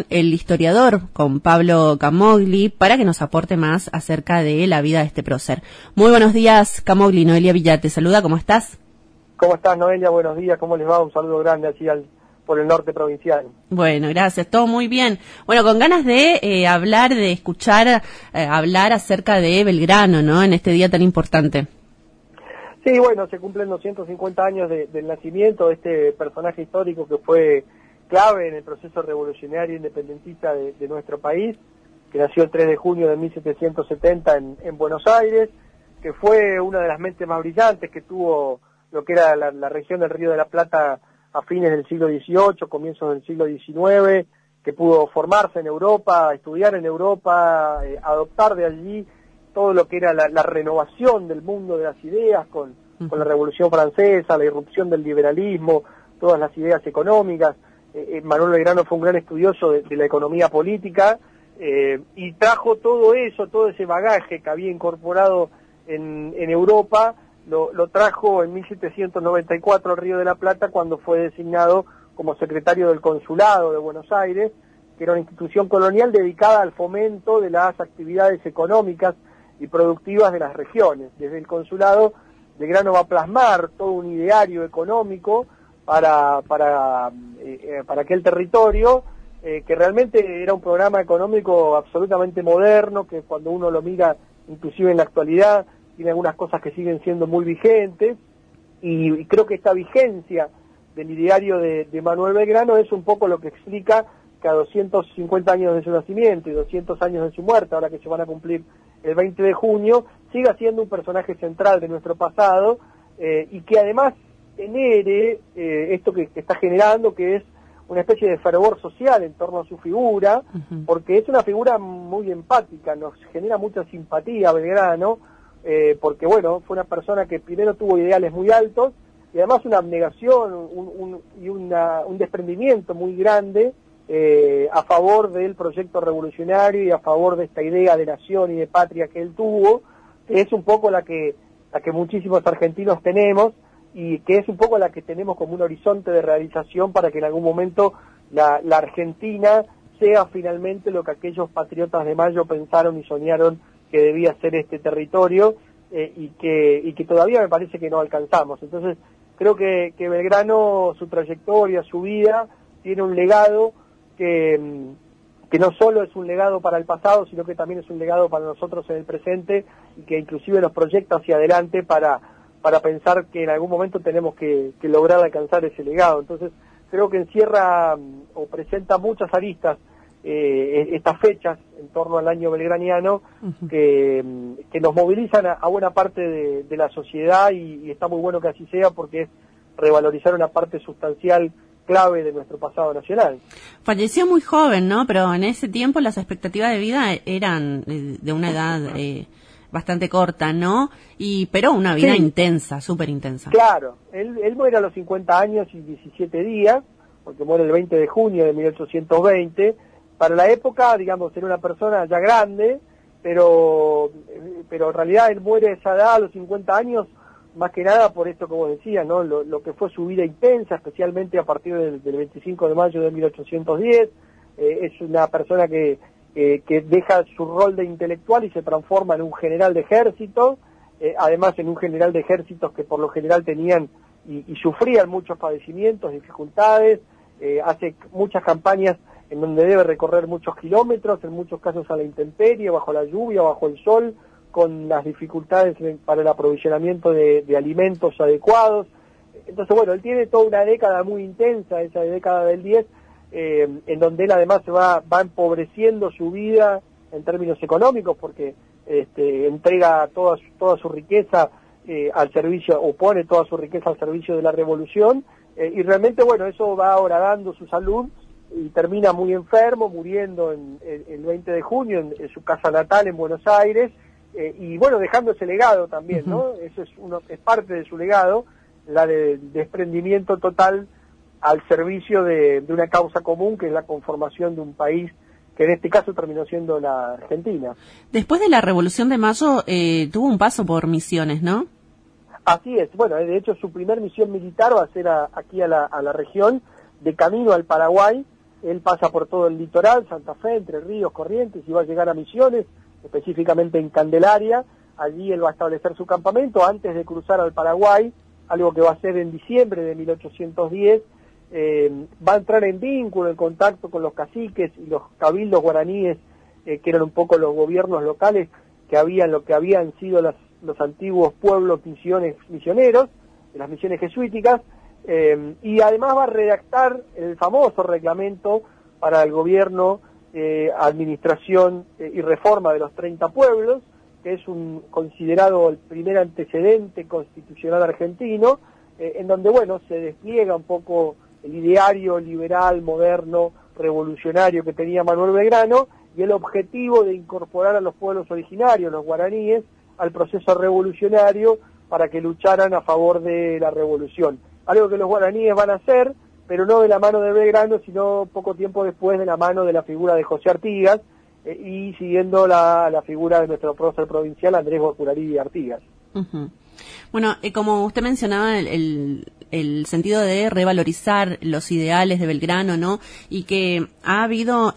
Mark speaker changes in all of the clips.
Speaker 1: el historiador, con Pablo Camogli, para que nos aporte más acerca de la vida de este prócer. Muy buenos días, Camogli. Noelia Villar te saluda, ¿cómo estás?
Speaker 2: ¿Cómo estás, Noelia? Buenos días, ¿cómo les va? Un saludo grande así por el norte provincial.
Speaker 1: Bueno, gracias, todo muy bien. Bueno, con ganas de hablar, de escuchar, hablar acerca de Belgrano, ¿no?, en este día tan importante.
Speaker 2: Sí, bueno, se cumplen 250 años del nacimiento de este personaje histórico que fue clave en el proceso revolucionario independentista de nuestro país, que nació el 3 de junio de 1770 en Buenos Aires, que fue una de las mentes más brillantes que tuvo lo que era la región del Río de la Plata a fines del siglo XVIII, comienzos del siglo XIX, que pudo formarse en Europa, estudiar en Europa, adoptar de allí todo lo que era la renovación del mundo de las ideas con la Revolución Francesa, la irrupción del liberalismo, todas las ideas económicas. Manuel Belgrano fue un gran estudioso de la economía política y trajo todo eso, todo ese bagaje que había incorporado en Europa, lo trajo en 1794 al Río de la Plata cuando fue designado como secretario del Consulado de Buenos Aires, que era una institución colonial dedicada al fomento de las actividades económicas y productivas de las regiones. Desde el consulado, Belgrano va a plasmar todo un ideario económico para aquel territorio, que realmente era un programa económico absolutamente moderno, que cuando uno lo mira inclusive en la actualidad tiene algunas cosas que siguen siendo muy vigentes, y creo que esta vigencia del ideario de Manuel Belgrano es un poco lo que explica que a 250 años de su nacimiento y 200 años de su muerte, ahora que se van a cumplir el 20 de junio, siga siendo un personaje central de nuestro pasado, y que además genere esto que está generando, que es una especie de fervor social en torno a su figura, porque es una figura muy empática, nos genera mucha simpatía Belgrano, porque bueno, fue una persona que primero tuvo ideales muy altos, y además una abnegación un desprendimiento muy grande a favor del proyecto revolucionario y a favor de esta idea de nación y de patria que él tuvo, que es un poco la que muchísimos argentinos tenemos, y que es un poco la que tenemos como un horizonte de realización para que en algún momento la Argentina sea finalmente lo que aquellos patriotas de Mayo pensaron y soñaron que debía ser este territorio, y que todavía me parece que no alcanzamos. Entonces creo que Belgrano, su trayectoria, su vida, tiene un legado que no solo es un legado para el pasado, sino que también es un legado para nosotros en el presente, y que inclusive nos proyecta hacia adelante para pensar que en algún momento tenemos que lograr alcanzar ese legado. Entonces creo que encierra o presenta muchas aristas estas fechas en torno al año belgraniano, que nos movilizan a buena parte de la sociedad, y está muy bueno que así sea, porque es revalorizar una parte sustancial clave de nuestro pasado nacional.
Speaker 1: Falleció muy joven, ¿no? Pero en ese tiempo las expectativas de vida eran de una edad bastante corta, ¿no? Pero una vida intensa, súper intensa.
Speaker 2: Claro, él muere a los 50 años y 17 días, porque muere el 20 de junio de 1820. Para la época, digamos, era una persona ya grande, pero en realidad él muere a esa edad, a los 50 años, más que nada por esto que vos decías, ¿no? Lo que fue su vida intensa, especialmente a partir del 25 de mayo de 1810. Es una persona que deja su rol de intelectual y se transforma en un general de ejército, además en un general de ejércitos que por lo general tenían y sufrían muchos padecimientos, dificultades, hace muchas campañas en donde debe recorrer muchos kilómetros, en muchos casos a la intemperie, bajo la lluvia, bajo el sol, con las dificultades para el aprovisionamiento de alimentos adecuados. Entonces, bueno, él tiene toda una década muy intensa, esa década del 10, en donde él además se va empobreciendo su vida en términos económicos, porque entrega toda su riqueza al servicio, o pone toda su riqueza al servicio de la revolución, y realmente, bueno, eso va horadando su salud, y termina muy enfermo, muriendo el 20 de junio en su casa natal en Buenos Aires, y bueno, dejando ese legado también, ¿no? Eso es parte de su legado, la de desprendimiento total al servicio de una causa común, que es la conformación de un país que en este caso terminó siendo la Argentina.
Speaker 1: Después de la Revolución de Mayo tuvo un paso por Misiones, ¿no?
Speaker 2: Así es. Bueno, de hecho su primer misión militar va a ser aquí a la región, de camino al Paraguay. él pasa por todo el litoral, Santa Fe, Entre Ríos, Corrientes, y va a llegar a Misiones, específicamente en Candelaria. Allí él va a establecer su campamento antes de cruzar al Paraguay, algo que va a hacer en diciembre de 1810. Va a entrar en vínculo, en contacto con los caciques y los cabildos guaraníes, que eran un poco los gobiernos locales lo que habían sido los antiguos pueblos misioneros, de las misiones jesuíticas, y además va a redactar el famoso reglamento para el gobierno, administración y reforma de los 30 pueblos, que es considerado el primer antecedente constitucional argentino, en donde, bueno, se despliega un poco el ideario liberal, moderno, revolucionario que tenía Manuel Belgrano, y el objetivo de incorporar a los pueblos originarios, los guaraníes, al proceso revolucionario para que lucharan a favor de la revolución. Algo que los guaraníes van a hacer, pero no de la mano de Belgrano, sino poco tiempo después de la mano de la figura de José Artigas, y siguiendo la figura de nuestro prócer provincial Andrés Guacurarí Artigas.
Speaker 1: Uh-huh. Bueno, como usted mencionaba, el sentido de revalorizar los ideales de Belgrano, ¿no? Y que ha habido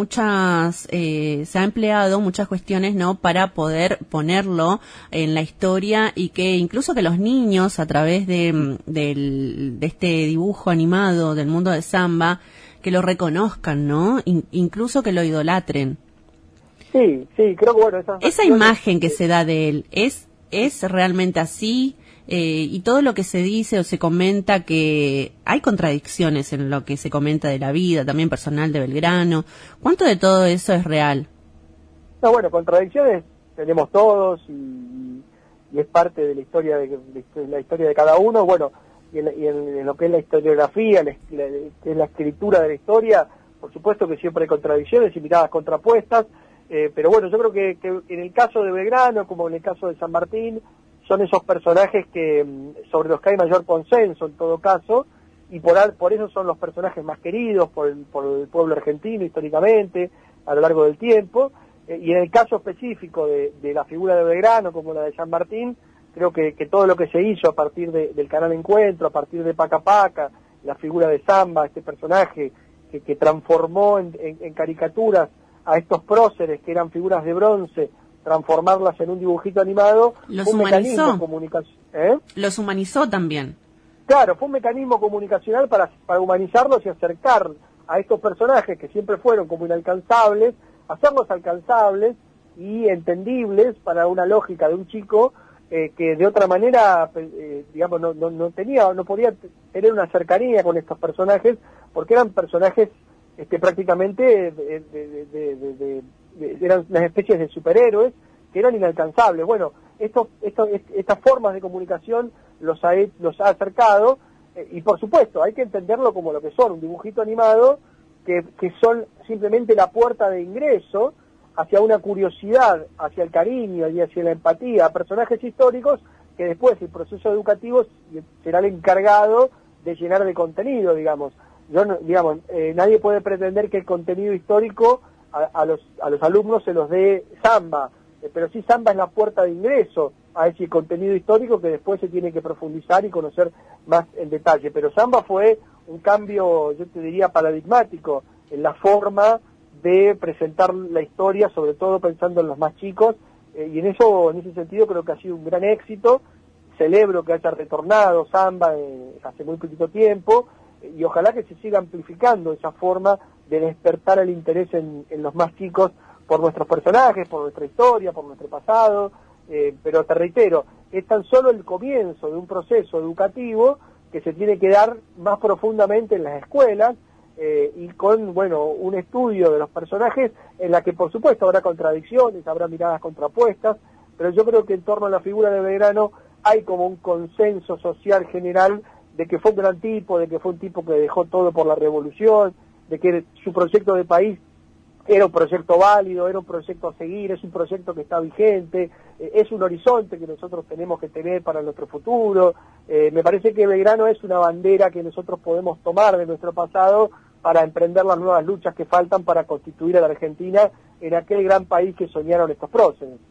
Speaker 1: se ha empleado muchas cuestiones, ¿no? Para poder ponerlo en la historia, y que incluso que los niños, a través de este dibujo animado del mundo de Samba, que lo reconozcan, ¿no? Incluso que lo idolatren.
Speaker 2: Sí, creo que, bueno,
Speaker 1: esa imagen que se da de él es realmente así, y todo lo que se dice o se comenta, que hay contradicciones en lo que se comenta de la vida también personal de Belgrano. ¿Cuánto de todo eso es real?
Speaker 2: No, bueno, contradicciones tenemos todos, y es parte de la historia de cada uno. Bueno, y en lo que es la historiografía, que es la escritura de la historia, por supuesto que siempre hay contradicciones y miradas contrapuestas. Pero bueno, yo creo que en el caso de Belgrano, como en el caso de San Martín, son esos personajes sobre los que hay mayor consenso en todo caso, y por eso son los personajes más queridos por el pueblo argentino históricamente, a lo largo del tiempo. Y en el caso específico de la figura de Belgrano, como la de San Martín, creo que todo lo que se hizo a partir del Canal Encuentro, a partir de Paca Paca, la figura de Samba, este personaje que transformó en caricaturas a estos próceres que eran figuras de bronce, transformarlas en un dibujito animado,
Speaker 1: los
Speaker 2: fue un
Speaker 1: humanizó.
Speaker 2: mecanismo comunicacional.
Speaker 1: Los humanizó también.
Speaker 2: Claro, fue un mecanismo comunicacional para humanizarlos y acercar a estos personajes que siempre fueron como inalcanzables, hacerlos alcanzables y entendibles para una lógica de un chico que de otra manera, digamos, no podía tener una cercanía con estos personajes, porque eran personajes prácticamente eran unas especies de superhéroes que eran inalcanzables. Bueno, estas formas de comunicación los ha acercado, y por supuesto hay que entenderlo como lo que son, un dibujito animado que son simplemente la puerta de ingreso hacia una curiosidad, hacia el cariño y hacia la empatía a personajes históricos, que después el proceso educativo será el encargado de llenar de contenido, digamos. Nadie puede pretender que el contenido histórico a los alumnos se los dé Samba, pero sí Samba es la puerta de ingreso a ese contenido histórico que después se tiene que profundizar y conocer más en detalle. Pero Samba fue un cambio, yo te diría, paradigmático en la forma de presentar la historia, sobre todo pensando en los más chicos, y en ese sentido creo que ha sido un gran éxito. Celebro que haya retornado Samba hace muy poquito tiempo, y ojalá que se siga amplificando esa forma de despertar el interés en los más chicos por nuestros personajes, por nuestra historia, por nuestro pasado. Pero te reitero, es tan solo el comienzo de un proceso educativo que se tiene que dar más profundamente en las escuelas, y con, un estudio de los personajes en la que por supuesto habrá contradicciones, habrá miradas contrapuestas, pero yo creo que en torno a la figura de Belgrano hay como un consenso social general de que fue un gran tipo, de que fue un tipo que dejó todo por la revolución, de que su proyecto de país era un proyecto válido, era un proyecto a seguir, es un proyecto que está vigente, es un horizonte que nosotros tenemos que tener para nuestro futuro. Me parece que Belgrano es una bandera que nosotros podemos tomar de nuestro pasado para emprender las nuevas luchas que faltan para constituir a la Argentina en aquel gran país que soñaron estos próceres.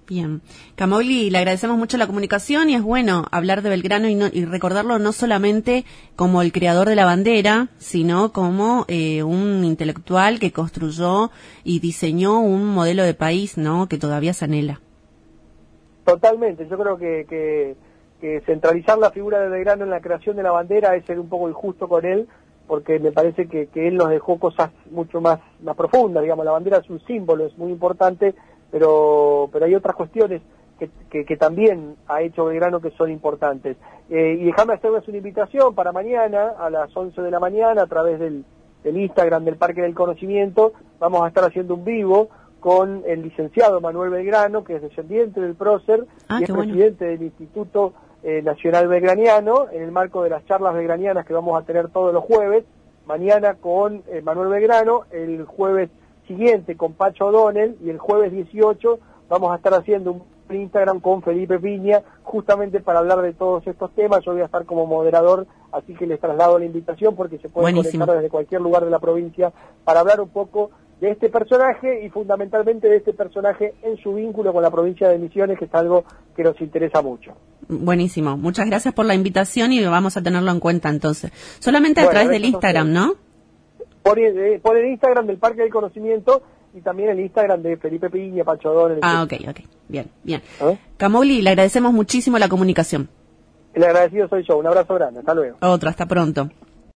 Speaker 1: Bien. Camogli, le agradecemos mucho la comunicación y es bueno hablar de Belgrano y recordarlo no solamente como el creador de la bandera, sino como un intelectual que construyó y diseñó un modelo de país, ¿no?, que todavía se anhela.
Speaker 2: Totalmente, yo creo que centralizar la figura de Belgrano en la creación de la bandera es ser un poco injusto con él, porque me parece que él nos dejó cosas mucho más profundas. Digamos, la bandera es un símbolo, es muy importante, pero hay otras cuestiones que también ha hecho Belgrano que son importantes. Y déjame hacerles una invitación para mañana a las 11 de la mañana a través del Instagram del Parque del Conocimiento. Vamos a estar haciendo un vivo con el licenciado Manuel Belgrano, que es descendiente del prócer y es presidente del Instituto Nacional Belgraniano, en el marco de las charlas belgranianas que vamos a tener todos los jueves. Mañana con Manuel Belgrano, el jueves siguiente con Pacho O'Donnell y el jueves 18 vamos a estar haciendo un Instagram con Felipe Piña justamente para hablar de todos estos temas. Yo voy a estar como moderador, así que les traslado la invitación porque se pueden conectar desde cualquier lugar de la provincia para hablar un poco de este personaje y fundamentalmente de este personaje en su vínculo con la provincia de Misiones, que es algo que nos interesa mucho.
Speaker 1: Buenísimo, muchas gracias por la invitación y vamos a tenerlo en cuenta entonces. Solamente a través del Instagram, ¿no?
Speaker 2: Por el Instagram del Parque del Conocimiento y también el Instagram de Felipe Piña, Pacho O'Donnell.
Speaker 1: Ok, bien. Camogli, le agradecemos muchísimo la comunicación.
Speaker 2: El agradecido soy yo, un abrazo grande, hasta luego.
Speaker 1: Otro, hasta pronto.